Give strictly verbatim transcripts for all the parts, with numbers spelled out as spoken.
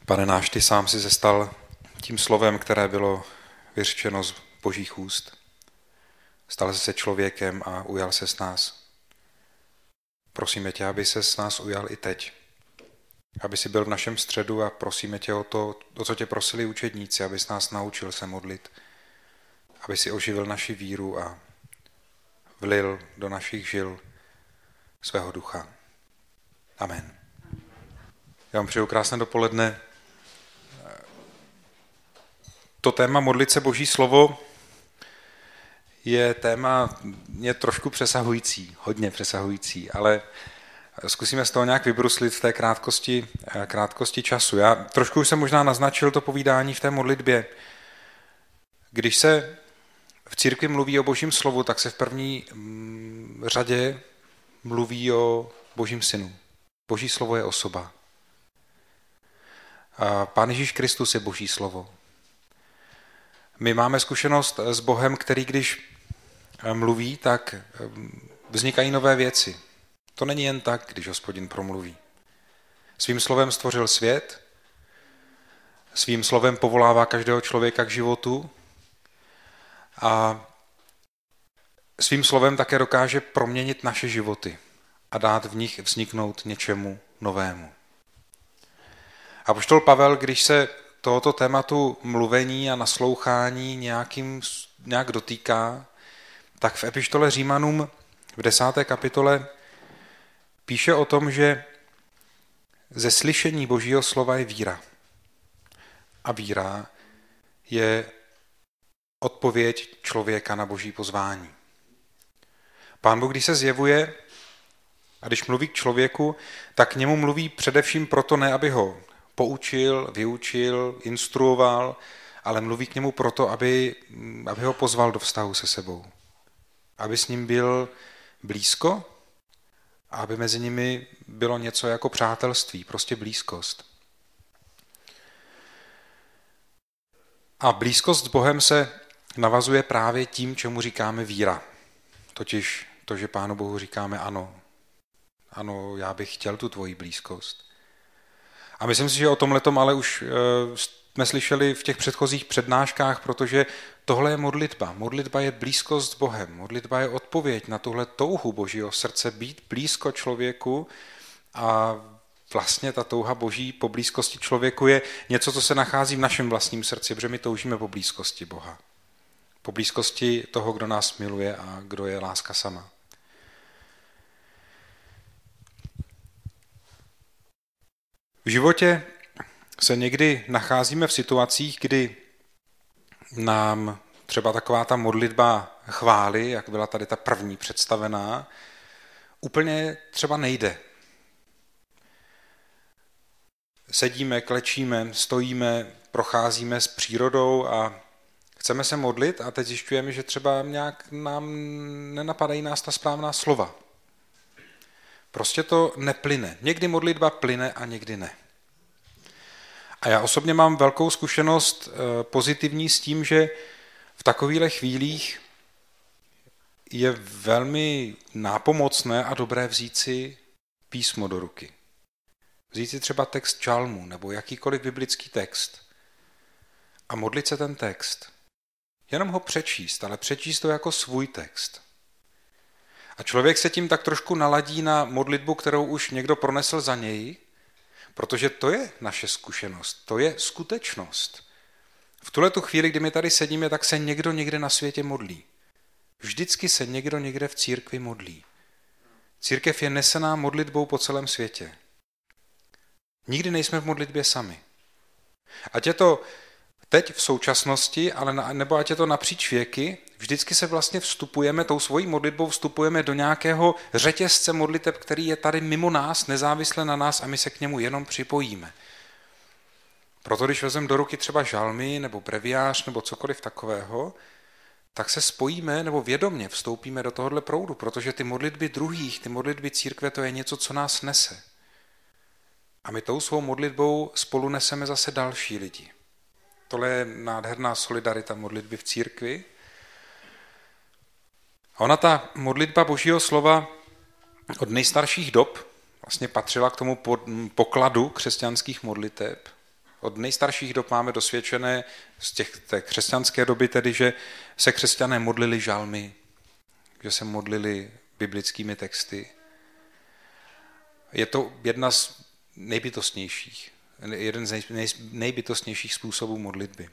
Pane náš, ty sám si se stal tím slovem, které bylo vyřčeno z božích úst. Stal jsi se člověkem a ujal se s nás. Prosíme tě, aby se s nás ujal i teď. Aby si byl v našem středu a prosíme tě o to, o co tě prosili učedníci, abys nás naučil se modlit. Aby si oživil naši víru a vlil do našich žil svého ducha. Amen. Já vám přeju krásné dopoledne. To téma modlit se Boží slovo je téma mě trošku přesahující, hodně přesahující, ale zkusíme z toho nějak vybruslit v té krátkosti, krátkosti času. Já trošku už jsem možná naznačil to povídání v té modlitbě. Když se v církvi mluví o Božím slovu, tak se v první řadě mluví o Božím synu. Boží slovo je osoba. A Pán Ježíš Kristus je Boží slovo. My máme zkušenost s Bohem, který když mluví, tak vznikají nové věci. To není jen tak, když Hospodin promluví. Svým slovem stvořil svět, svým slovem povolává každého člověka k životu a svým slovem také dokáže proměnit naše životy a dát v nich vzniknout něčemu novému. Apoštol Pavel, když se tohoto tématu mluvení a naslouchání nějakým, nějak dotýká, tak v epištole Římanům v desáté kapitole píše o tom, že ze slyšení Božího slova je víra. A víra je odpověď člověka na Boží pozvání. Pán Bůh, když se zjevuje a když mluví k člověku, tak k němu mluví především proto ne, aby ho poučil, vyučil, instruoval, ale mluví k němu proto, aby, aby ho pozval do vztahu se sebou. Aby s ním byl blízko a aby mezi nimi bylo něco jako přátelství, prostě blízkost. A blízkost s Bohem se navazuje právě tím, čemu říkáme víra. Totiž to, že Pánu Bohu říkáme ano. Ano, já bych chtěl tu tvoji blízkost. A myslím si, že o tomhletom ale už jsme slyšeli v těch předchozích přednáškách, protože tohle je modlitba. Modlitba je blízkost s Bohem. Modlitba je odpověď na tuhle touhu Božího srdce být blízko člověku a vlastně ta touha Boží po blízkosti člověku je něco, co se nachází v našem vlastním srdci, protože my toužíme po blízkosti Boha. Po blízkosti toho, kdo nás miluje a kdo je láska sama. V životě se někdy nacházíme v situacích, kdy nám třeba taková ta modlitba chvály, jak byla tady ta první představená, úplně třeba nejde. Sedíme, klečíme, stojíme, procházíme s přírodou a chceme se modlit a teď zjišťujeme, že třeba nějak nám nenapadají nás ta správná slova. Prostě to neplyne. Někdy modlitba plyne a někdy ne. A já osobně mám velkou zkušenost pozitivní s tím, že v takovýchhle chvílích je velmi nápomocné a dobré vzít si písmo do ruky. Vzít si třeba text žalmu nebo jakýkoliv biblický text a modlit se ten text. Jenom ho přečíst, ale přečíst to jako svůj text. A člověk se tím tak trošku naladí na modlitbu, kterou už někdo pronesl za něj, protože to je naše zkušenost, to je skutečnost. V tuhletu chvíli, kdy my tady sedíme, tak se někdo někde na světě modlí. Vždycky se někdo někde v církvi modlí. Církev je nesená modlitbou po celém světě. Nikdy nejsme v modlitbě sami. Ať je to teď v současnosti, ale na, nebo ať je to napříč věky, vždycky se vlastně vstupujeme, tou svojí modlitbou vstupujeme do nějakého řetězce modliteb, který je tady mimo nás, nezávisle na nás a my se k němu jenom připojíme. Proto když vezmeme do ruky třeba žalmy nebo breviář nebo cokoliv takového, tak se spojíme nebo vědomně vstoupíme do tohohle proudu, protože ty modlitby druhých, ty modlitby církve, to je něco, co nás nese. A my tou svou modlitbou spolu neseme zase další lidi. Tohle je nádherná solidarita modlitby v církvi. A ona, ta modlitba Božího slova od nejstarších dob vlastně patřila k tomu pokladu křesťanských modliteb. Od nejstarších dob máme dosvědčené z těch té křesťanské doby tedy, že se křesťané modlili žalmy, že se modlili biblickými texty. Je to jedna z nejbytostnějších, jeden z nejbytostnějších způsobů modlitby.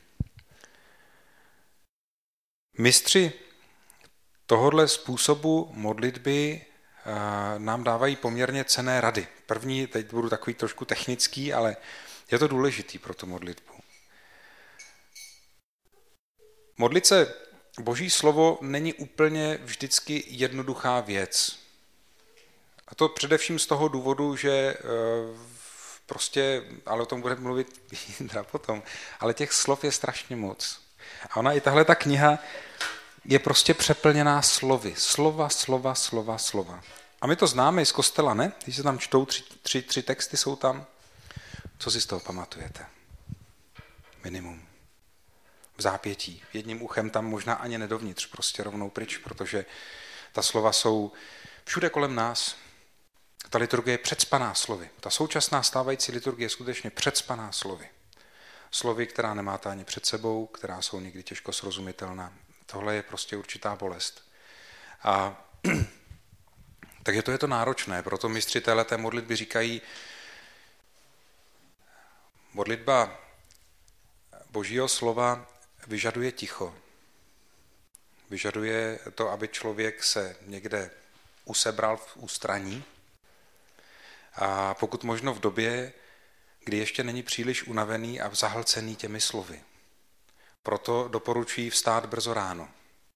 Mistři tohohle způsobu modlitby nám dávají poměrně cenné rady. První, teď budu takový trošku technický, ale je to důležitý pro tu modlitbu. Modlit se Boží slovo není úplně vždycky jednoduchá věc. A to především z toho důvodu, že prostě, ale o tom budeme mluvit Jindra potom, ale těch slov je strašně moc. A ona i tahle ta kniha je prostě přeplněná slovy. Slova, slova, slova, slova. A my to známe i z kostela, ne? Když se tam čtou, tři, tři, tři texty jsou tam. Co si z toho pamatujete? Minimum. V zápětí. Jedním uchem tam možná ani nedovnitř, prostě rovnou pryč, protože ta slova jsou všude kolem nás. Ta liturgie je přecpaná slovy. Ta současná stávající liturgie je skutečně přecpaná slovy. Slovy, která nemáte ani před sebou, která jsou někdy těžko srozumitelná. Tohle je prostě určitá bolest. A takže to je to náročné, proto mistři téhleté modlitby říkají, modlitba Božího slova vyžaduje ticho. Vyžaduje to, aby člověk se někde usebral v ústraní a pokud možno v době, kdy ještě není příliš unavený a zahlcený těmi slovy. Proto doporučuji vstát brzo ráno.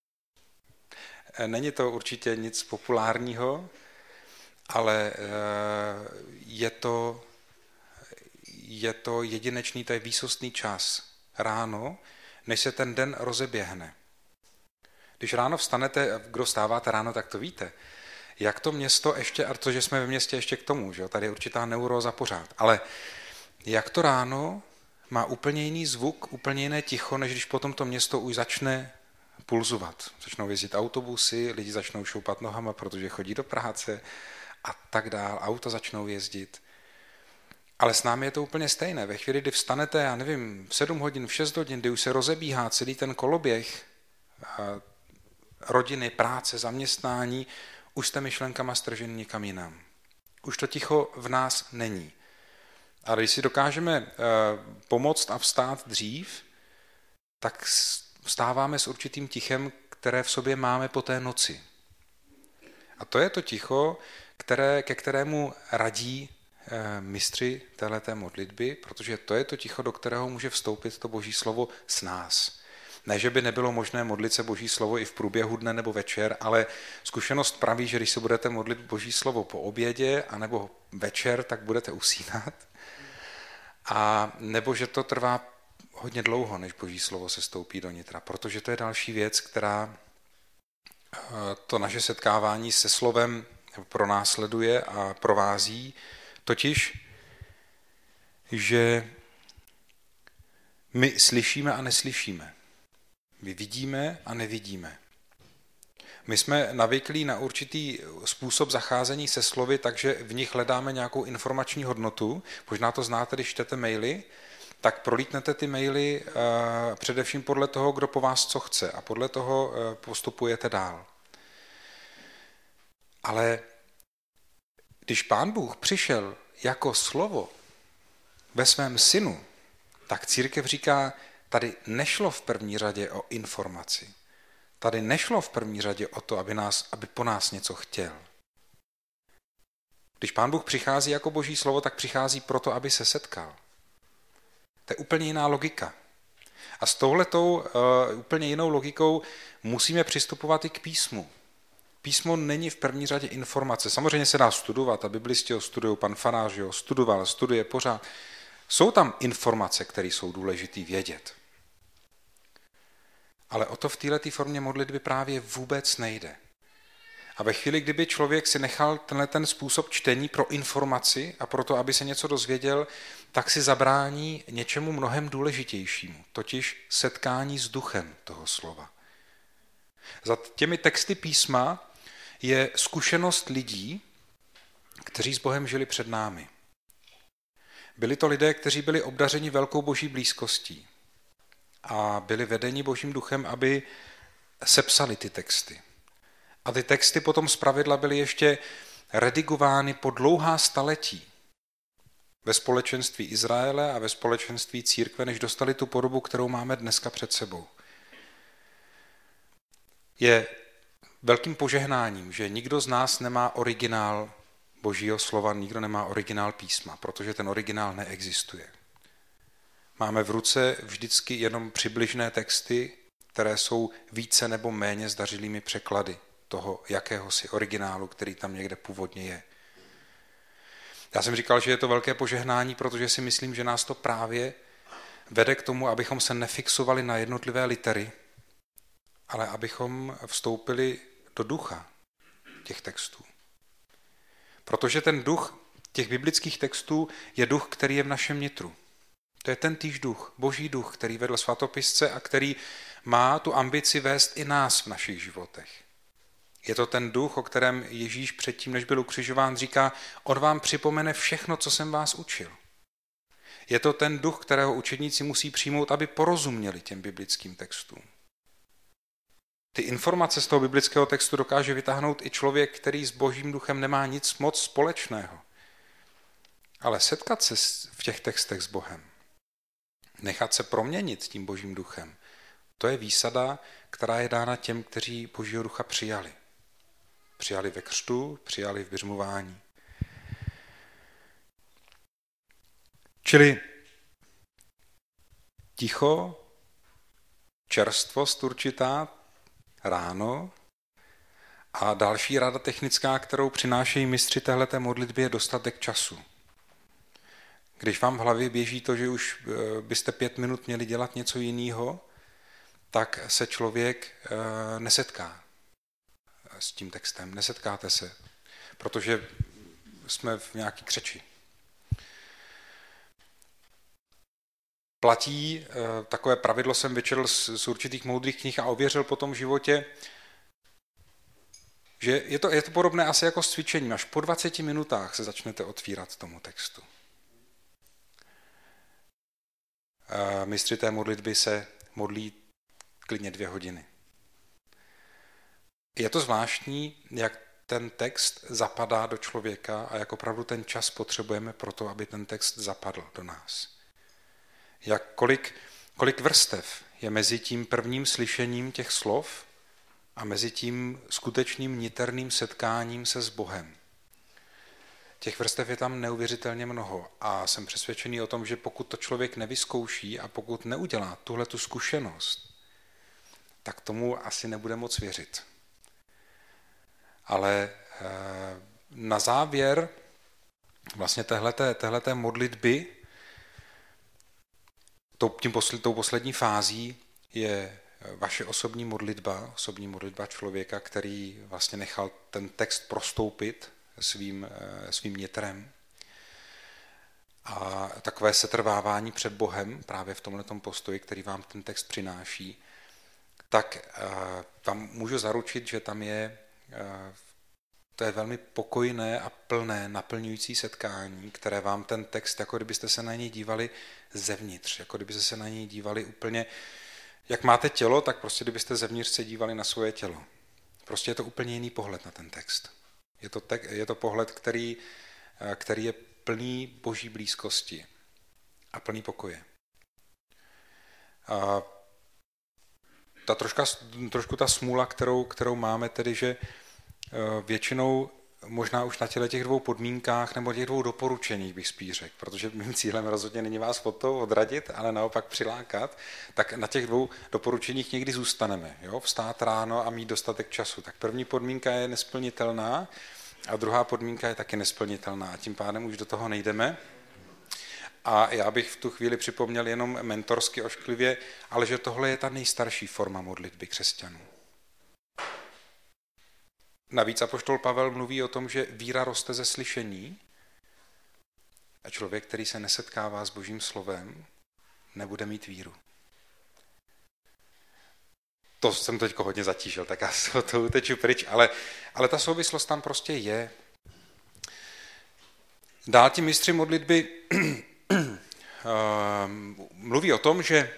Není to určitě nic populárního, ale je to, je to jedinečný, to je výsostný čas ráno, než se ten den rozeběhne. Když ráno vstanete, kdo stáváte ráno, tak to víte, jak to město ještě, a to, že jsme ve městě ještě k tomu, že jo, tady je určitá neuróza pořád, ale jak to ráno má úplně jiný zvuk, úplně jiné ticho, než když potom to město už začne pulzovat. Začnou jezdit autobusy, lidi začnou šoupat nohama, protože chodí do práce a tak dál, auta začnou jezdit. Ale s námi je to úplně stejné. Ve chvíli, kdy vstanete, já nevím, v sedm hodin, v šest hodin, kdy už se rozebíhá celý ten koloběh rodiny, práce, zaměstnání, už jste myšlenkama strženi někam jinam. Už to ticho v nás není. Ale když si dokážeme pomoct a vstát dřív, tak vstáváme s určitým tichem, které v sobě máme po té noci. A to je to ticho, které, ke kterému radí mistři téhleté modlitby, protože to je to ticho, do kterého může vstoupit to Boží slovo s nás. Ne, že by nebylo možné modlit se Boží slovo i v průběhu dne nebo večer, ale zkušenost praví, že když se budete modlit Boží slovo po obědě anebo večer, tak budete usínat. A nebo že to trvá hodně dlouho, než Boží slovo se stoupí do nitra, protože to je další věc, která to naše setkávání se slovem pronásleduje a provází, totiž, že my slyšíme a neslyšíme. My vidíme a nevidíme. My jsme navyklí na určitý způsob zacházení se slovy, takže v nich hledáme nějakou informační hodnotu. Možná to znáte, když čtete maily, tak prolítnete ty maily uh, především podle toho, kdo po vás co chce a podle toho uh, postupujete dál. Ale když Pán Bůh přišel jako slovo ve svém synu, tak církev říká, tady nešlo v první řadě o informaci. Tady nešlo v první řadě o to, aby, nás, aby po nás něco chtěl. Když Pán Bůh přichází jako Boží slovo, tak přichází proto, aby se setkal. To je úplně jiná logika. A s touhletou uh, úplně jinou logikou musíme přistupovat i k písmu. Písmo není v první řadě informace. Samozřejmě se dá studovat a biblisti ho studují, pan Farář ho studoval, studuje pořád. Jsou tam informace, které jsou důležité vědět. Ale o to v této formě modlitby právě vůbec nejde. A ve chvíli, kdyby člověk si nechal tenhle ten způsob čtení pro informaci a pro to, aby se něco dozvěděl, tak si zabrání něčemu mnohem důležitějšímu, totiž setkání s duchem toho slova. Za těmi texty písma je zkušenost lidí, kteří s Bohem žili před námi. Byli to lidé, kteří byli obdařeni velkou boží blízkostí a byli vedeni božím duchem, aby sepsali ty texty. A ty texty potom zpravidla byly ještě redigovány po dlouhá staletí ve společenství Izraele a ve společenství církve, než dostali tu podobu, kterou máme dneska před sebou. Je velkým požehnáním, že nikdo z nás nemá originál Božího slova, nikdo nemá originál písma, protože ten originál neexistuje. Máme v ruce vždycky jenom přibližné texty, které jsou více nebo méně zdařilými překlady toho jakéhosi originálu, který tam někde původně je. Já jsem říkal, že je to velké požehnání, protože si myslím, že nás to právě vede k tomu, abychom se nefixovali na jednotlivé litery, ale abychom vstoupili do ducha těch textů. Protože ten duch těch biblických textů je duch, který je v našem nitru. To je ten týž duch, boží duch, který vedl svatopisce a který má tu ambici vést i nás v našich životech. Je to ten duch, o kterém Ježíš předtím, než byl ukřižován, říká, on vám připomene všechno, co jsem vás učil. Je to ten duch, kterého učedníci musí přijmout, aby porozuměli těm biblickým textům. Ty informace z toho biblického textu dokáže vytáhnout i člověk, který s božím duchem nemá nic moc společného. Ale setkat se v těch textech s Bohem, nechat se proměnit tím božím duchem, to je výsada, která je dána těm, kteří božího ducha přijali. Přijali ve křtu, přijali v biřmování. Čili ticho, čerstvost určitá, ráno a další rada technická, kterou přinášejí mistři téhleté modlitby, je dostatek času. Když vám v hlavě běží to, že už byste pět minut měli dělat něco jiného, tak se člověk nesetká s tím textem, nesetkáte se, protože jsme v nějaký křeči. Platí, takové pravidlo jsem vyčetl z určitých moudrých knih a ověřil po tom životě, že je to, je to podobné asi jako s cvičením. Až po dvaceti minutách se začnete otvírat tomu textu. Mistři té modlitby se modlí klidně dvě hodiny. Je to zvláštní, jak ten text zapadá do člověka a jak opravdu ten čas potřebujeme pro to, aby ten text zapadl do nás. Jak kolik, kolik vrstev je mezi tím prvním slyšením těch slov a mezi tím skutečným niterným setkáním se s Bohem. Těch vrstev je tam neuvěřitelně mnoho a jsem přesvědčený o tom, že pokud to člověk nevyzkouší a pokud neudělá tuhletu zkušenost, tak tomu asi nebude moc věřit. Ale na závěr vlastně téhleté, téhleté modlitby, tou, tím posl, tou poslední fází je vaše osobní modlitba, osobní modlitba člověka, který vlastně nechal ten text prostoupit svým, svým nitrem. A takové setrvávání před Bohem právě v tomhletom postoji, který vám ten text přináší, tak tam můžu zaručit, že tam je to je velmi pokojné a plné, naplňující setkání, které vám ten text, jako kdybyste se na něj dívali zevnitř, jako kdybyste se na něj dívali úplně, jak máte tělo, tak prostě kdybyste zevnitř se dívali na svoje tělo. Prostě je to úplně jiný pohled na ten text. Je to, te- je to pohled, který, který je plný boží blízkosti a plný pokoje. A ta troška, trošku ta smůla, kterou, kterou máme, tedy, že většinou možná už na těle těch dvou podmínkách nebo těch dvou doporučeních bych spíš řekl, protože mým cílem rozhodně není vás od toho odradit, ale naopak přilákat, tak na těch dvou doporučeních někdy zůstaneme. Jo? Vstát ráno a mít dostatek času. Tak první podmínka je nesplnitelná a druhá podmínka je taky nesplnitelná a tím pádem už do toho nejdeme. A já bych v tu chvíli připomněl jenom mentorsky ošklivě, ale že tohle je ta nejstarší forma modlitby křesťanů. Navíc apoštol Pavel mluví o tom, že víra roste ze slyšení a člověk, který se nesetkává s Božím slovem, nebude mít víru. To jsem teď hodně zatížil, tak já se to uteču pryč, ale, ale ta souvislost tam prostě je. Dál ti mistři modlitby mluví o tom, že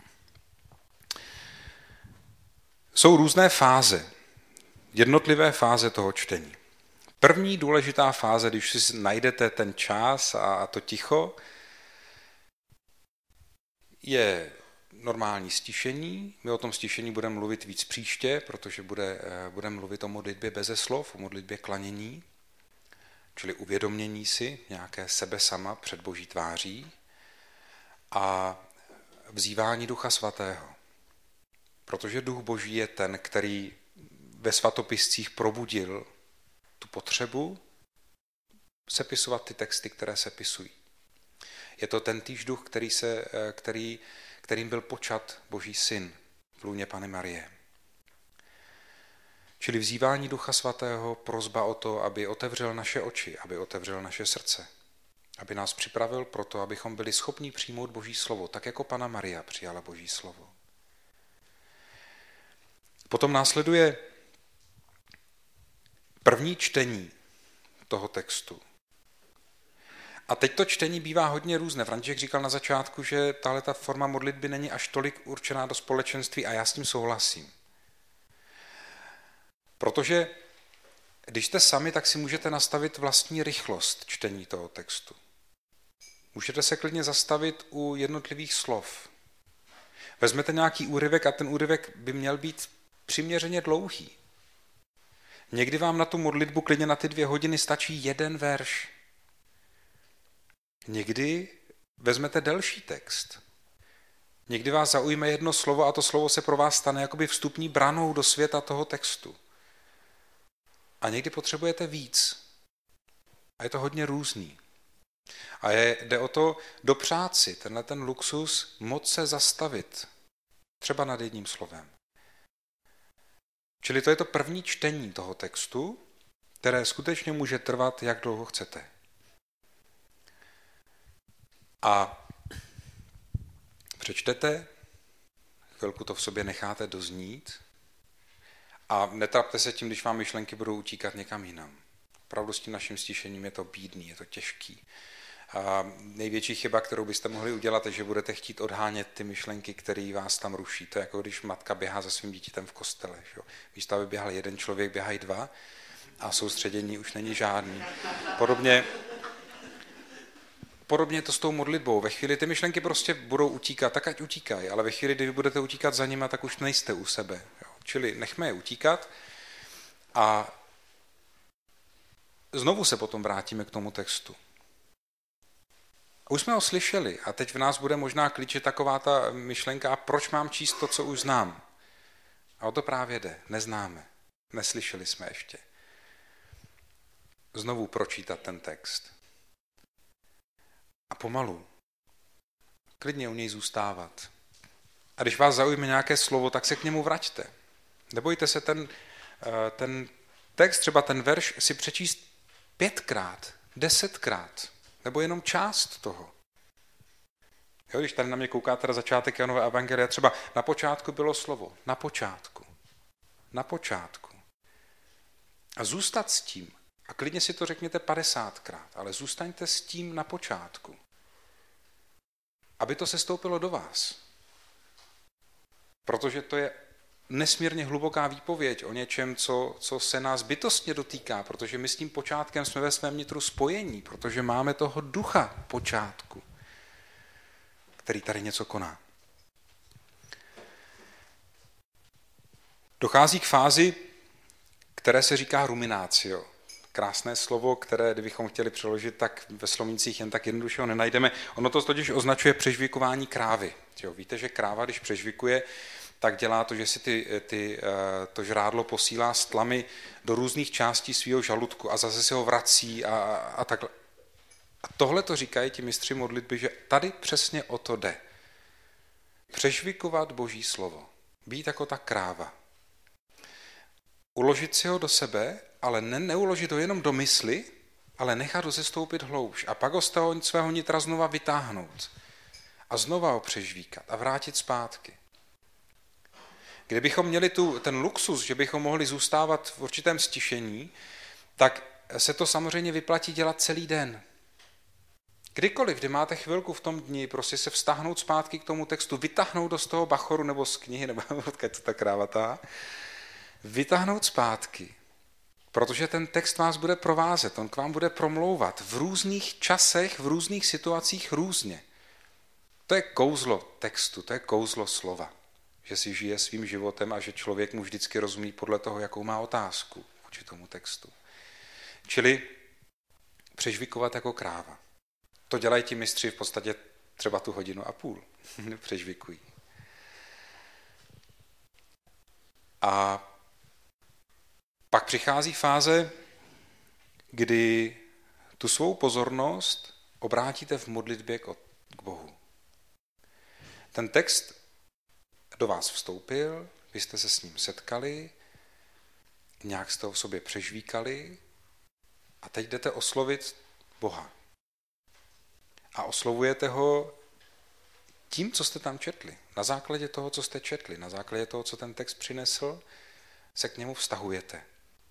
jsou různé fáze, jednotlivé fáze toho čtení. První důležitá fáze, když si najdete ten čas a to ticho, je normální stišení. My o tom stišení budeme mluvit víc příště, protože bude, budeme mluvit o modlitbě beze slov, o modlitbě klanění, čili uvědomění si nějaké sebe sama před Boží tváří a vzývání Ducha Svatého. Protože Duch Boží je ten, který ve svatopiscích probudil tu potřebu sepisovat ty texty, které sepisují. Je to ten týž duch, který se, který, kterým byl počat Boží syn v lůně Panny Marie. Čili vzývání Ducha Svatého, prosba o to, aby otevřel naše oči, aby otevřel naše srdce, aby nás připravil pro to, abychom byli schopni přijmout Boží slovo, tak jako Panna Maria přijala Boží slovo. Potom následuje první čtení toho textu. A teď to čtení bývá hodně různé. František říkal na začátku, že tahle ta forma modlitby není až tolik určená do společenství a já s tím souhlasím. Protože když jste sami, tak si můžete nastavit vlastní rychlost čtení toho textu. Můžete se klidně zastavit u jednotlivých slov. Vezmete nějaký úryvek a ten úryvek by měl být přiměřeně dlouhý. Někdy vám na tu modlitbu klidně na ty dvě hodiny stačí jeden verš. Někdy vezmete delší text. Někdy vás zaujme jedno slovo a to slovo se pro vás stane jakoby vstupní branou do světa toho textu. A někdy potřebujete víc. A je to hodně různý. A je, jde o to dopřát si tenhle ten luxus moc se zastavit. Třeba nad jedním slovem. Čili to je to první čtení toho textu, které skutečně může trvat, jak dlouho chcete. A přečtete, chvilku to v sobě necháte doznít a netrapte se tím, když vám myšlenky budou utíkat někam jinam. Opravdu s tím naším stišením je to bídný, je to těžký. A největší chyba, kterou byste mohli udělat, je, že budete chtít odhánět ty myšlenky, které vás tam ruší. To je jako když matka běhá za svým dítětem v kostele. Že? Místo, aby běhal jeden člověk, běhají dva a soustředění už není žádný. Podobně, podobně to s tou modlitbou. Ve chvíli ty myšlenky prostě budou utíkat, tak ať utíkají, ale ve chvíli, kdy vy budete utíkat za nima, tak už nejste u sebe. Jo? Čili nechme je utíkat a znovu se potom vrátíme k tomu textu. Už jsme ho slyšeli a teď v nás bude možná klíčit taková ta myšlenka, a proč mám číst to, co už znám? A o to právě jde. Neznáme. Neslyšeli jsme ještě. Znovu pročítat ten text. A pomalu. Klidně u něj zůstávat. A když vás zaujme nějaké slovo, tak se k němu vraťte. Nebojte se ten, ten text, třeba ten verš, si přečíst pětkrát, desetkrát. Nebo jenom část toho. Jo, když tady na mě koukáte na začátek Janova evangelia, třeba na počátku bylo slovo. Na počátku. Na počátku. A zůstat s tím. A klidně si to řekněte padesátkrát, ale zůstaňte s tím na počátku. Aby to sestoupilo do vás. Protože to je nesmírně hluboká výpověď o něčem, co, co se nás bytostně dotýká, protože my s tím počátkem jsme ve svém nitru spojení, protože máme toho ducha počátku, který tady něco koná. Dochází k fázi, které se říká ruminácio. Krásné slovo, které, kdybychom chtěli přeložit, tak ve slovnících jen tak jednoduše ho nenajdeme. Ono to totiž označuje přežvikování krávy. Jo, víte, že kráva, když přežvikuje, tak dělá to, že si ty, ty, to žrádlo posílá s tlamy do různých částí svého žaludku a zase se ho vrací a, a takhle. A tohle to říkají ti mistři modlitby, že tady přesně o to jde. Přežvikovat Boží slovo. Být jako ta kráva. Uložit si ho do sebe, ale ne, neuložit ho jenom do mysli, ale nechat ho sestoupit hloubš. A pak ho z toho svého nitra znova vytáhnout. A znova ho přežvíkat a vrátit zpátky. Kdybychom měli tu, ten luxus, že bychom mohli zůstávat v určitém stišení, tak se to samozřejmě vyplatí dělat celý den. Kdykoliv, kdy máte chvilku v tom dni, prostě se vztáhnout zpátky k tomu textu, vytáhnout do z toho bachoru nebo z knihy, nebo odkud to ta krávatá, vytáhnout zpátky, protože ten text vás bude provázet, on k vám bude promlouvat v různých časech, v různých situacích různě. To je kouzlo textu, to je kouzlo slova, že si žije svým životem a že člověk mu vždycky rozumí podle toho, jakou má otázku vůči tomu textu. Čili přežvikovat jako kráva. To dělají ti mistři v podstatě třeba tu hodinu a půl. Přežvikují. A pak přichází fáze, kdy tu svou pozornost obrátíte v modlitbě k Bohu. Ten text do vás vstoupil, vy jste se s ním setkali, nějak jste ho v sobě přežvíkali a teď jdete oslovit Boha. A oslovujete ho tím, co jste tam četli. Na základě toho, co jste četli, na základě toho, co ten text přinesl, se k němu vztahujete.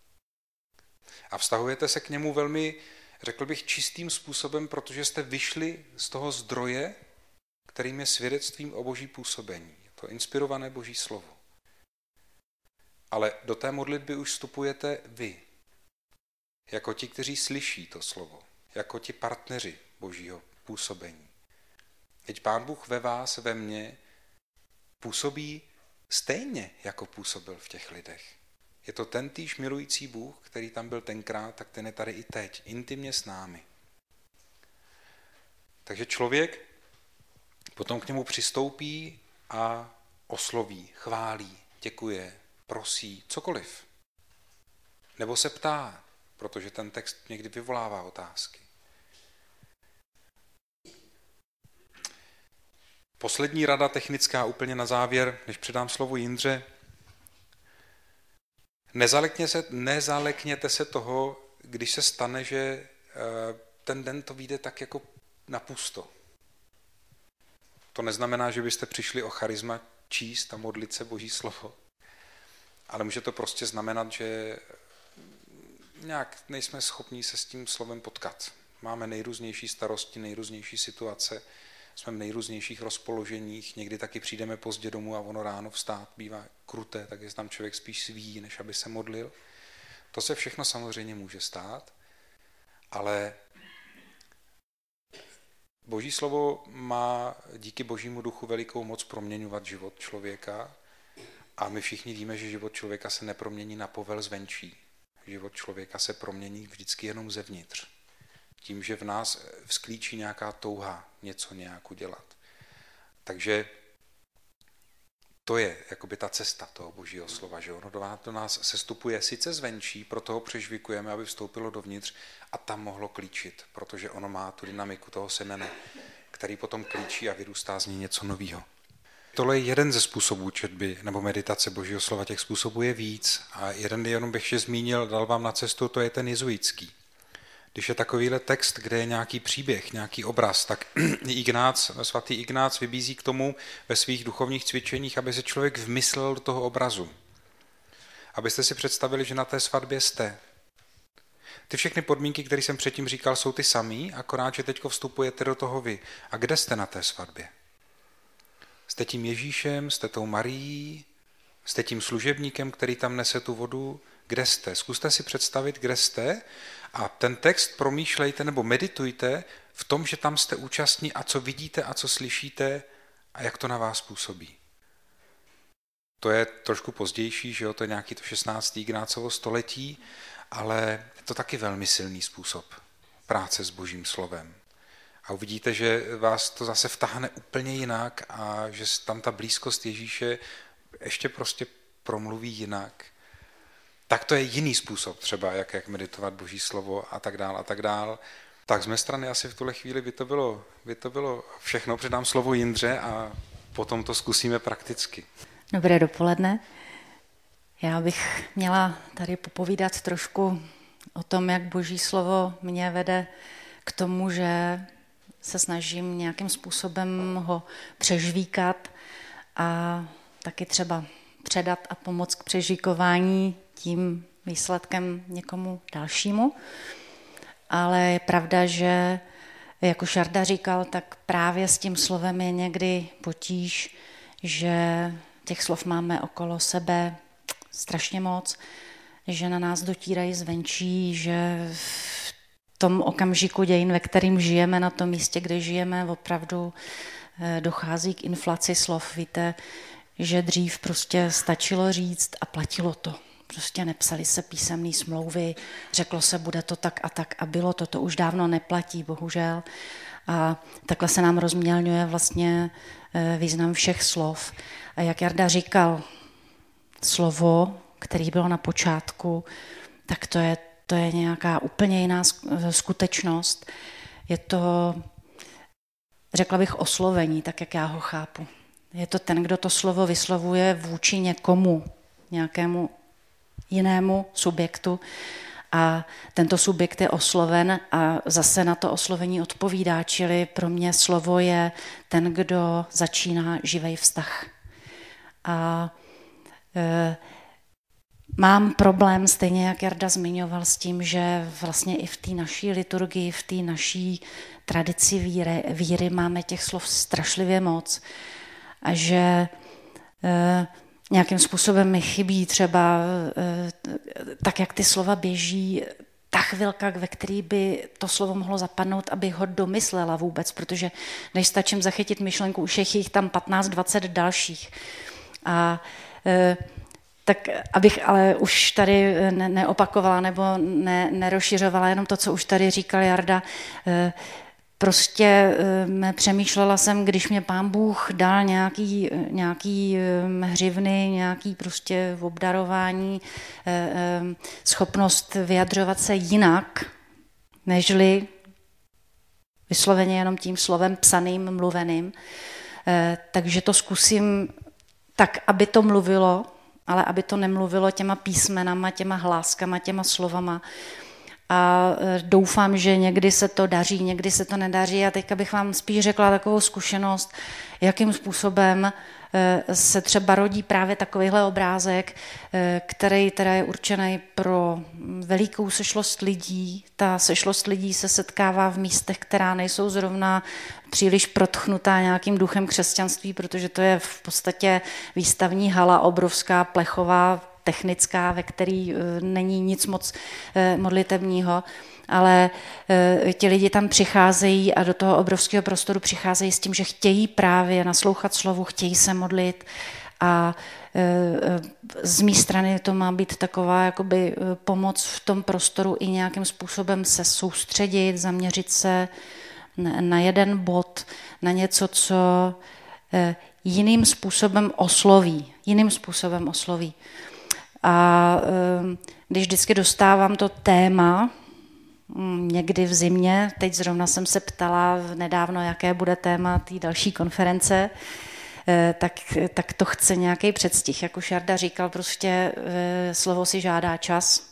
A vztahujete se k němu velmi, řekl bych, čistým způsobem, protože jste vyšli z toho zdroje, kterým je svědectvím o boží působení. Je to inspirované boží slovo. Ale do té modlitby už vstupujete vy, jako ti, kteří slyší to slovo, jako ti partneři božího působení. Teď Pán Bůh ve vás, ve mně, působí stejně, jako působil v těch lidech. Je to tentýž milující Bůh, který tam byl tenkrát, tak ten je tady i teď, intimně s námi. Takže člověk potom k němu přistoupí a osloví, chválí, děkuje, prosí, cokoliv. Nebo se ptá, protože ten text někdy vyvolává otázky. Poslední rada technická úplně na závěr, než předám slovo Jindře. Nezalekně se, nezalekněte se toho, když se stane, že ten den to vyjde tak jako na pusto. To neznamená, že byste přišli o charisma číst a modlit se boží slovo, ale může to prostě znamenat, že nějak nejsme schopní se s tím slovem potkat. Máme nejrůznější starosti, nejrůznější situace, jsme v nejrůznějších rozpoloženích, někdy taky přijdeme pozdě domů a ono ráno vstát bývá kruté, tak je tam člověk spíš sví, než aby se modlil. To se všechno samozřejmě může stát, ale boží slovo má díky božímu duchu velikou moc proměňovat život člověka a my všichni víme, že život člověka se nepromění na povel zvenčí. Život člověka se promění vždycky jenom zevnitř. Tím, že v nás vzklíčí nějaká touha něco nějak udělat. Takže to je jakoby ta cesta toho božího slova, že ono do nás sestupuje sice zvenčí, proto ho přežvikujeme, aby vstoupilo dovnitř a tam mohlo klíčit, protože ono má tu dynamiku toho semene, který potom klíčí a vyrůstá z ní něco nového. Tohle je jeden ze způsobů četby nebo meditace božího slova, těch způsobů je víc a jeden jenom bych je zmínil, dal vám na cestu, to je ten jezuitský. Když je takovýhle text, kde je nějaký příběh, nějaký obraz, tak Ignác, svatý Ignác vybízí k tomu ve svých duchovních cvičeních, aby se člověk vmyslel do toho obrazu. Abyste si představili, že na té svatbě jste. Ty všechny podmínky, které jsem předtím říkal, jsou ty samý, akorát, že teď vstupujete do toho vy. A kde jste na té svatbě? Jste tím Ježíšem, jste tou Marií, jste tím služebníkem, který tam nese tu vodu? Kde jste? Zkuste si představit, kde jste a ten text promýšlejte nebo meditujte v tom, že tam jste účastní a co vidíte a co slyšíte a jak to na vás působí. To je trošku pozdější, že jo, to je nějaký to šestnácté Ignácovo století, ale je to taky velmi silný způsob práce s božím slovem. A uvidíte, že vás to zase vtáhne úplně jinak a že tam ta blízkost Ježíše ještě prostě promluví jinak. Tak to je jiný způsob třeba, jak, jak meditovat boží slovo a tak dál a tak dál. Tak z mé strany asi v tuhle chvíli by to bylo, by to bylo všechno. Předám slovo Jindře a potom to zkusíme prakticky. Dobré dopoledne. Já bych měla tady popovídat trošku o tom, jak boží slovo mě vede k tomu, že se snažím nějakým způsobem ho přežvíkat a taky třeba předat a pomoct k přežvíkování tím výsledkem někomu dalšímu. Ale je pravda, že jako Šarda říkal, tak právě s tím slovem je někdy potíž, že těch slov máme okolo sebe strašně moc, že na nás dotírají zvenčí, že v tom okamžiku dějin, ve kterým žijeme, na tom místě, kde žijeme, opravdu dochází k inflaci slov. Víte, že dřív prostě stačilo říct a platilo to. Prostě nepsali se písemné smlouvy, řeklo se, bude to tak a tak a bylo to. To už dávno neplatí, bohužel. A takhle se nám rozmělňuje vlastně význam všech slov. A jak Jarda říkal, slovo, který bylo na počátku, tak to je, to je nějaká úplně jiná skutečnost. Je to, řekla bych, oslovení, tak jak já ho chápu. Je to ten, kdo to slovo vyslovuje vůči někomu, nějakému jinému subjektu a tento subjekt je osloven a zase na to oslovení odpovídá, čili pro mě slovo je ten, kdo začíná živej vztah. A e, mám problém, stejně jak Jarda zmiňoval, s tím, že vlastně i v té naší liturgii, v té naší tradici víry, víry máme těch slov strašlivě moc a že e, nějakým způsobem mi chybí třeba e, tak, jak ty slova běží, ta chvilka, ve který by to slovo mohlo zapadnout, abych ho domyslela vůbec, protože než stačím zachytit myšlenku, už je jich tam patnáct dvacet dalších. A e, tak abych ale už tady ne, neopakovala nebo ne, nerozšiřovala jenom to, co už tady říkal Jarda, e, prostě e, přemýšlela jsem, když mě Pán Bůh dal nějaký, nějaký hřivny, nějaký prostě obdarování, e, e, schopnost vyjadřovat se jinak, nežli vysloveně jenom tím slovem psaným, mluveným, e, takže to zkusím tak, aby to mluvilo, ale aby to nemluvilo těma písmenama, těma hláskama, těma slovama. A doufám, že někdy se to daří, někdy se to nedaří. A teďka bych vám spíš řekla takovou zkušenost, jakým způsobem se třeba rodí právě takovýhle obrázek, který teda je určený pro velikou sešlost lidí. Ta sešlost lidí se setkává v místech, která nejsou zrovna příliš protchnutá nějakým duchem křesťanství, protože to je v podstatě výstavní hala, obrovská, plechová, technická, ve který není nic moc modlitebního, ale ti lidi tam přicházejí a do toho obrovského prostoru přicházejí s tím, že chtějí právě naslouchat slovu, chtějí se modlit a z mé strany to má být taková jakoby pomoc v tom prostoru i nějakým způsobem se soustředit, zaměřit se na jeden bod, na něco, co jiným způsobem osloví, jiným způsobem osloví. A když vždycky dostávám to téma, někdy v zimě, teď zrovna jsem se ptala nedávno, jaké bude téma té další konference, tak, tak to chce nějaký předstih. Jak už Jarda říkal, prostě slovo si žádá čas.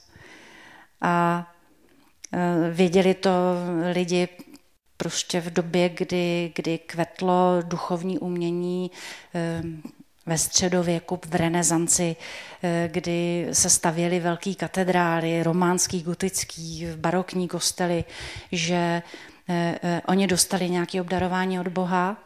A věděli to lidi prostě v době, kdy, kdy kvetlo duchovní umění, ve středověku, v renesanci, kdy se stavěly velké katedrály, románský, gotický, barokní kostely, že oni dostali nějaké obdarování od Boha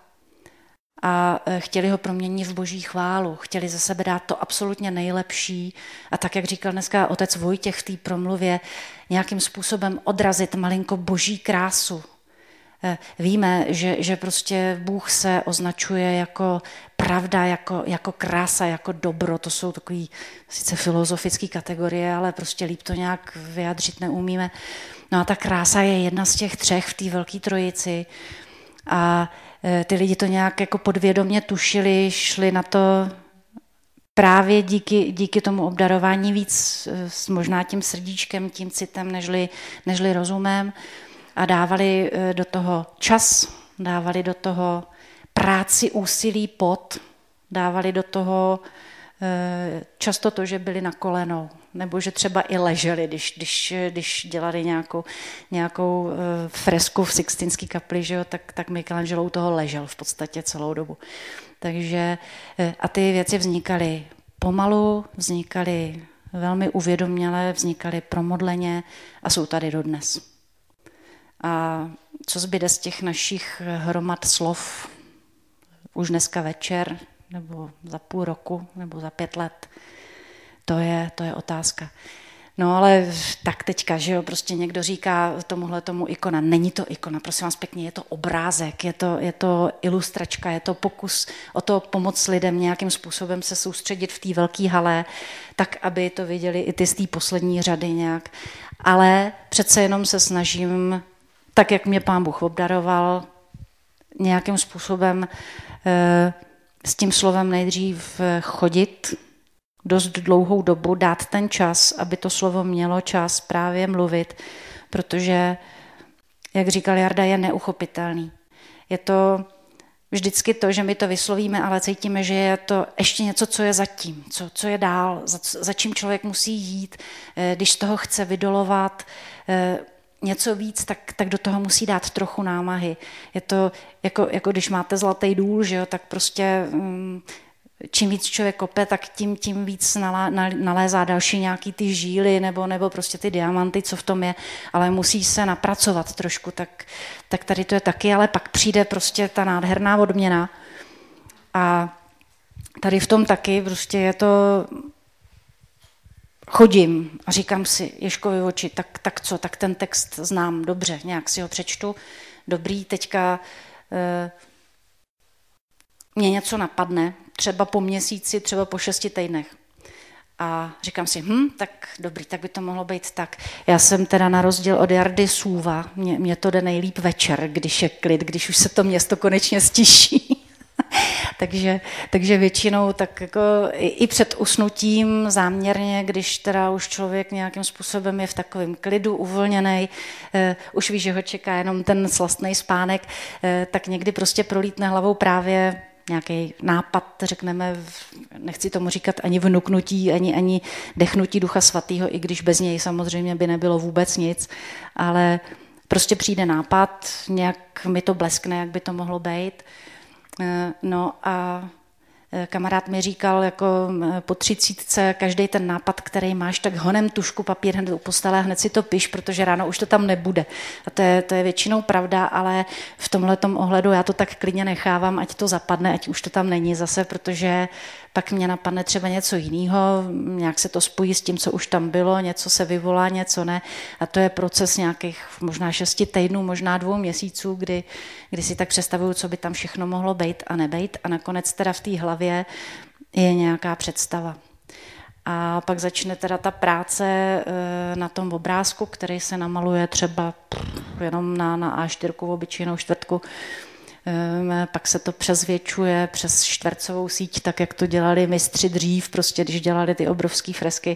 a chtěli ho proměnit v boží chválu, chtěli ze sebe dát to absolutně nejlepší a tak, jak říkal dneska otec Vojtěch v té promluvě, nějakým způsobem odrazit malinko boží krásu. Víme, že, že prostě Bůh se označuje jako pravda, jako, jako krása, jako dobro. To jsou takové sice filozofické kategorie, ale prostě líp to nějak vyjadřit neumíme. No a ta krása je jedna z těch třech v té velké trojici. A ty lidi to nějak jako podvědomě tušili, šli na to právě díky, díky tomu obdarování víc možná tím srdíčkem, tím citem, nežli, nežli rozumem. A dávali do toho čas, dávali do toho práci, úsilí, pot, dávali do toho často to, že byli na kolenou, nebo že třeba i leželi, když, když, když dělali nějakou, nějakou fresku v Sixtinské kapli, že jo, tak, tak Michelangelo u toho ležel v podstatě celou dobu. Takže a ty věci vznikaly pomalu, vznikaly velmi uvědoměle, vznikaly promodleně a jsou tady dodnes. A co zbyde z těch našich hromad slov už dneska večer, nebo za půl roku, nebo za pět let, to je, to je otázka. No ale tak teďka, že jo, prostě někdo říká tomuhle tomu ikona. Není to ikona, prosím vás pěkně, je to obrázek, je to, je to ilustračka, je to pokus o to pomoct lidem nějakým způsobem se soustředit v té velké hale, tak, aby to viděli i ty z té poslední řady nějak. Ale přece jenom se snažím, tak jak mě Pán Bůh obdaroval, nějakým způsobem e, s tím slovem nejdřív chodit, dost dlouhou dobu, dát ten čas, aby to slovo mělo čas právě mluvit, protože, jak říkal Jarda, je neuchopitelný. Je to vždycky to, že my to vyslovíme, ale cítíme, že je to ještě něco, co je zatím, co, co je dál, za, za čím člověk musí jít, když z toho chce vydolovat něco víc, tak, tak do toho musí dát trochu námahy. Je to jako, jako když máte zlatý důl, že jo, tak prostě um, čím víc člověk kope, tak tím, tím víc nalá, nalézá další nějaký ty žíly nebo, nebo prostě ty diamanty, co v tom je, ale musí se napracovat trošku, tak, tak tady to je taky, ale pak přijde prostě ta nádherná odměna a tady v tom taky prostě je to, chodím a říkám si Ježkovi oči, tak, tak co, tak ten text znám dobře, nějak si ho přečtu, dobrý, teďka e, mě něco napadne, třeba po měsíci, třeba po šesti týdnech. A říkám si, hm, tak dobrý, tak by to mohlo být tak. Já jsem teda na rozdíl od Jardy sůva, mě, mě to jde nejlíp večer, když je klid, když už se to město konečně stiší. takže, takže většinou tak jako i, i před usnutím záměrně, když teda už člověk nějakým způsobem je v takovém klidu, uvolněnej, eh, už ví, že ho čeká jenom ten slastný spánek, eh, tak někdy prostě prolítne hlavou právě nějaký nápad, řekneme, nechci tomu říkat ani vnuknutí, ani, ani dechnutí Ducha Svatého, i když bez něj samozřejmě by nebylo vůbec nic, ale prostě přijde nápad, nějak mi to bleskne, jak by to mohlo být. No a kamarád mi říkal, jako po třicítce každý ten nápad, který máš, tak honem tušku, papír hned u postele a hned si to piš, protože ráno už to tam nebude. A to je, to je většinou pravda, ale v tomhletom ohledu já to tak klidně nechávám, ať to zapadne, ať už to tam není zase, protože pak mě napadne třeba něco jiného, nějak se to spojí s tím, co už tam bylo, něco se vyvolá, něco ne. A to je proces nějakých možná šesti týdnů, možná dvou měsíců, kdy, kdy si tak představuju, co by tam všechno mohlo být a nebejt. A nakonec teda v té hlavě je nějaká představa. A pak začne teda ta práce na tom obrázku, který se namaluje třeba jenom na, na á čtyři, obyčejnou čtvrtku. Pak se to přezvětšuje přes čtvercovou síť, tak jak to dělali mistři dřív, prostě když dělali ty obrovské fresky.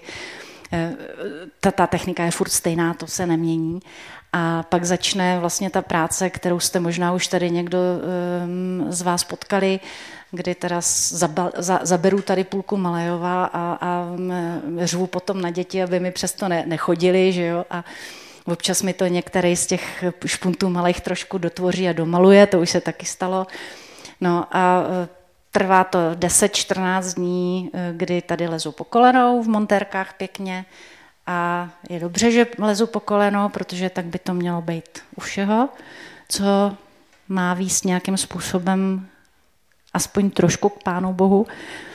Ta, ta technika je furt stejná, to se nemění. A pak začne vlastně ta práce, kterou jste možná už tady někdo z vás potkali, kdy teda zabal, za, zaberu tady půlku Malejova a, a řvu potom na děti, aby mi přesto ne, nechodili, že jo, a občas mi to některý z těch špuntů malých trošku dotvoří a domaluje, to už se taky stalo. No a trvá to deset čtrnáct dní, kdy tady lezu po kolenou v montérkách pěkně a je dobře, že lezu po kolenou, protože tak by to mělo být u všeho, co má víc nějakým způsobem aspoň trošku k Pánu Bohu.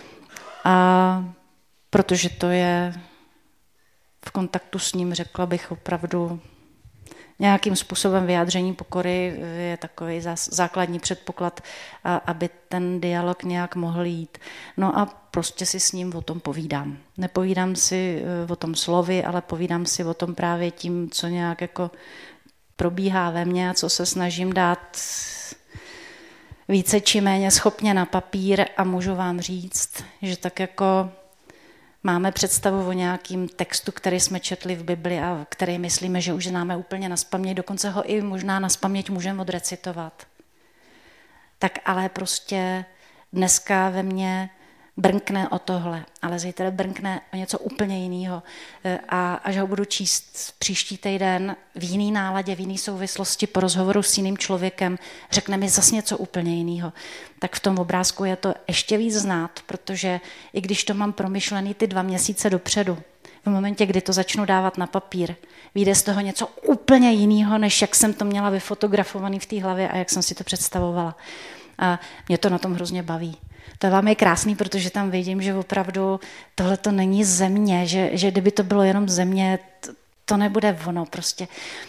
A protože to je v kontaktu s ním, řekla bych opravdu, nějakým způsobem vyjádření pokory je takový základní předpoklad, aby ten dialog nějak mohl jít. No a prostě si s ním o tom povídám. Nepovídám si o tom slovy, ale povídám si o tom právě tím, co nějak jako probíhá ve mně a co se snažím dát více či méně schopně na papír a můžu vám říct, že tak jako máme představu o nějakým textu, který jsme četli v Bibli a který myslíme, že už známe úplně nazpaměť, dokonce ho i možná nazpaměť můžeme odrecitovat. Tak ale prostě dneska ve mně brnkne o tohle, ale zítra brnkne o něco úplně jiného. A až ho budu číst příští týden v jiný náladě, v jiný souvislosti po rozhovoru s jiným člověkem, řekne mi zase něco úplně jiného. Tak v tom obrázku je to ještě víc znát, protože i když to mám promyšlený ty dva měsíce dopředu, v v momentě, kdy to začnu dávat na papír, vyjde z toho něco úplně jiného, než jak jsem to měla vyfotografovaný v té hlavě a jak jsem si to představovala. A mě to na tom hrozně baví. To vám je krásný, protože tam vidím, že opravdu tohle to není země, že, že kdyby to bylo jenom země, to, to nebude ono prostě.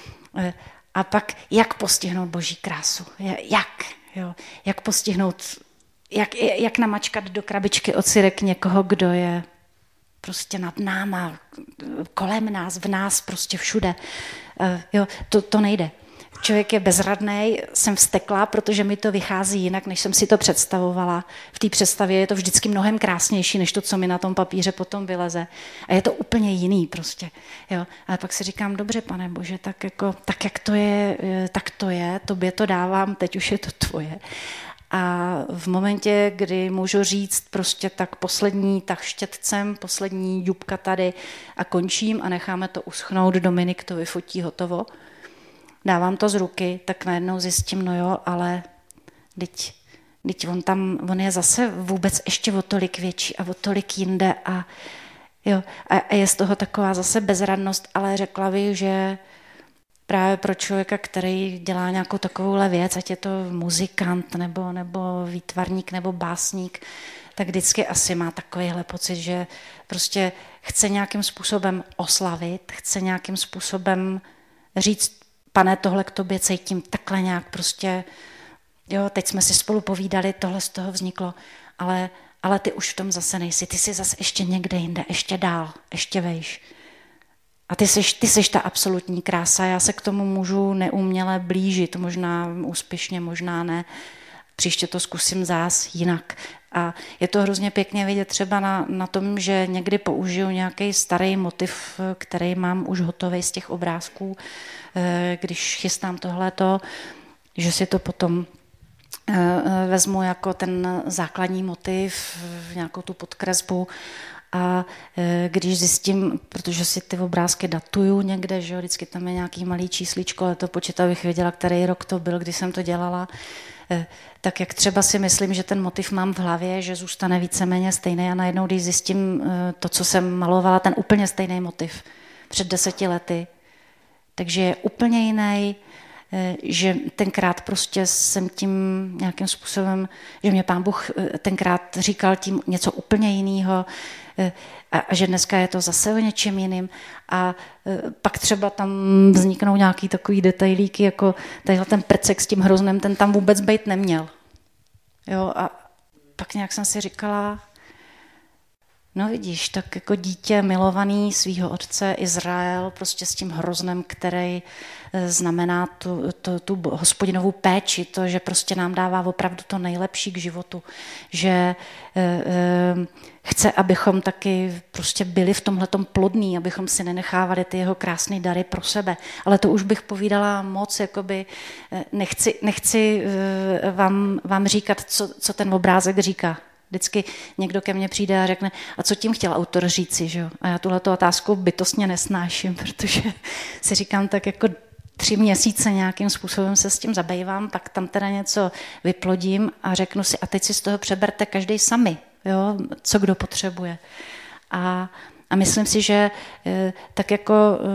A pak, jak postihnout boží krásu? Jak? Jo? Jak postihnout, jak, jak namačkat do krabičky ocirek někoho, kdo je prostě nad náma, kolem nás, v nás, prostě všude. Jo, to, to nejde. Člověk je bezradnej, jsem vzteklá, protože mi to vychází jinak, než jsem si to představovala. V té představě je to vždycky mnohem krásnější, než to, co mi na tom papíře potom vyleze. A je to úplně jiný prostě. Jo. Ale pak si říkám, dobře, Pane Bože, tak, jako, tak jak to je, tak to je, tobě to dávám, teď už je to tvoje. A v momentě, kdy můžu říct prostě tak poslední tak štětcem, poslední ďubka tady a končím a necháme to uschnout, Dominik to vyfotí, hotovo, dávám to z ruky, tak najednou zjistím, no jo, ale teď, teď on tam, on je zase vůbec ještě o tolik větší a o tolik jinde a, jo, a, a je z toho taková zase bezradnost, ale řekla bych, že právě pro člověka, který dělá nějakou takovouhle věc, ať je to muzikant nebo, nebo výtvarník nebo básník, tak vždycky asi má takovýhle pocit, že prostě chce nějakým způsobem oslavit, chce nějakým způsobem říct, Pane, tohle k tobě cítím takhle nějak prostě, jo, teď jsme si spolu povídali, tohle z toho vzniklo, ale, ale ty už v tom zase nejsi, ty jsi zase ještě někde jinde, ještě dál, ještě vejš. A ty jsi, ty jsi ta absolutní krása, já se k tomu můžu neuměle blížit, možná úspěšně, možná ne. Příště to zkusím zás jinak. A je to hrozně pěkně vidět třeba na, na tom, že někdy použiju nějaký starý motiv, který mám už hotový z těch obrázků, když chystám tohleto, že si to potom vezmu jako ten základní motiv, nějakou tu podkresbu. A když zjistím, protože si ty obrázky datuju někde, že jo, vždycky tam je nějaký malý čísličko, ale to počítat bych věděla, který rok to byl, když jsem to dělala, tak jak třeba si myslím, že ten motiv mám v hlavě, že zůstane víceméně stejný a najednou, když zjistím to, co jsem malovala, ten úplně stejný motiv před deseti lety, takže je úplně jiný, že tenkrát prostě jsem tím nějakým způsobem, že mě Pán Bůh tenkrát říkal tím něco úplně jiného a, a že dneska je to zase o něčem jiným a pak třeba tam vzniknou nějaký takový detailíky, jako tadyhle ten prcek s tím hroznem, ten tam vůbec být neměl. Jo, a pak nějak jsem si říkala, no vidíš, tak jako dítě milovaný svýho otce Izrael, prostě s tím hroznem, který znamená tu, tu, tu hospodinovu péči, to, že prostě nám dává opravdu to nejlepší k životu, že e, e, chce, abychom taky prostě byli v tomhletom plodní, abychom si nenechávali ty jeho krásné dary pro sebe. Ale to už bych povídala moc, jakoby nechci, nechci vám, vám říkat, co, co ten obrázek říká. Vždycky někdo ke mně přijde a řekne, a co tím chtěl autor říci, že jo? A já tuhleto otázku bytostně nesnáším, protože si říkám tak jako tři měsíce nějakým způsobem se s tím zabývám, pak tam teda něco vyplodím a řeknu si, a teď si z toho přeberte každý sami, jo? Co kdo potřebuje. A, a myslím si, že tak jako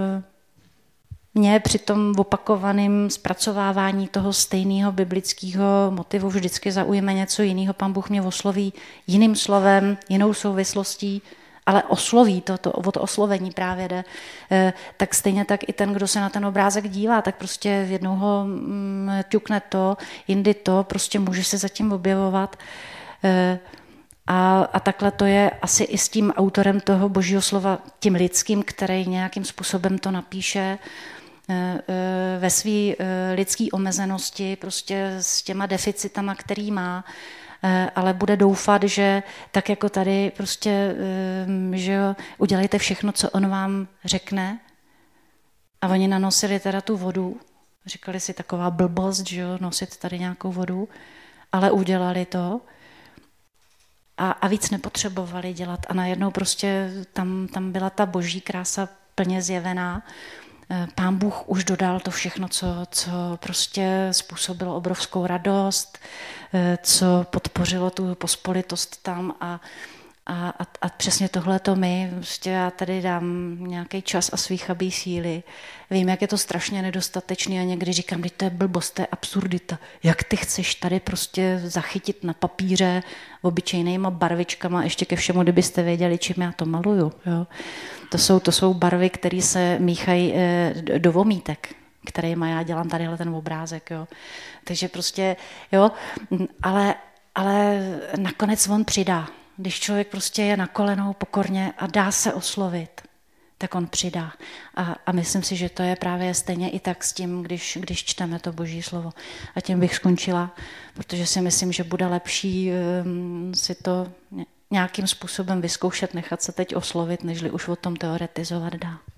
mě při tom opakovaném zpracovávání toho stejného biblického motivu vždycky zaujme něco jiného. Pán Bůh mě osloví jiným slovem, jinou souvislostí, ale osloví to, to, o to oslovení právě jde. E, tak stejně tak i ten, kdo se na ten obrázek dívá, tak prostě jednou ho mm, ťukne to, jindy to, prostě může se zatím objevovat. E, A, a takhle to je asi i s tím autorem toho božího slova, tím lidským, který nějakým způsobem to napíše ve své lidské omezenosti, prostě s těma deficitama, který má, ale bude doufat, že tak jako tady prostě, že jo, udělejte všechno, co on vám řekne. A oni nanosili teda tu vodu, říkali si taková blbost, že jo, nosit tady nějakou vodu, ale udělali to. A, a víc nepotřebovali dělat. A najednou prostě tam, tam byla ta boží krása plně zjevená. Pán Bůh už dodal to všechno, co, co prostě způsobilo obrovskou radost, co podpořilo tu pospolitost tam a, A, a, a přesně tohle to my, prostě já tady dám nějaký čas a svý chabý síly. Vím, jak je to strašně nedostatečný a někdy říkám, že to je blbost, to je absurdita. Jak ty chceš tady prostě zachytit na papíře obyčejnýma barvičkama, ještě ke všemu, kdybyste věděli, čím já to maluju. Jo? To jsou, to jsou barvy, které se míchají e, do vomítek, kterýma já dělám tadyhle ten obrázek. Jo? Takže prostě, jo, ale, ale nakonec on přidá. Když člověk prostě je na kolenou pokorně a dá se oslovit, tak on přidá. A, a myslím si, že to je právě stejně i tak s tím, když, když čteme to Boží slovo. A tím bych skončila, protože si myslím, že bude lepší um, si to nějakým způsobem vyzkoušet, nechat se teď oslovit, nežli už o tom teoretizovat dá.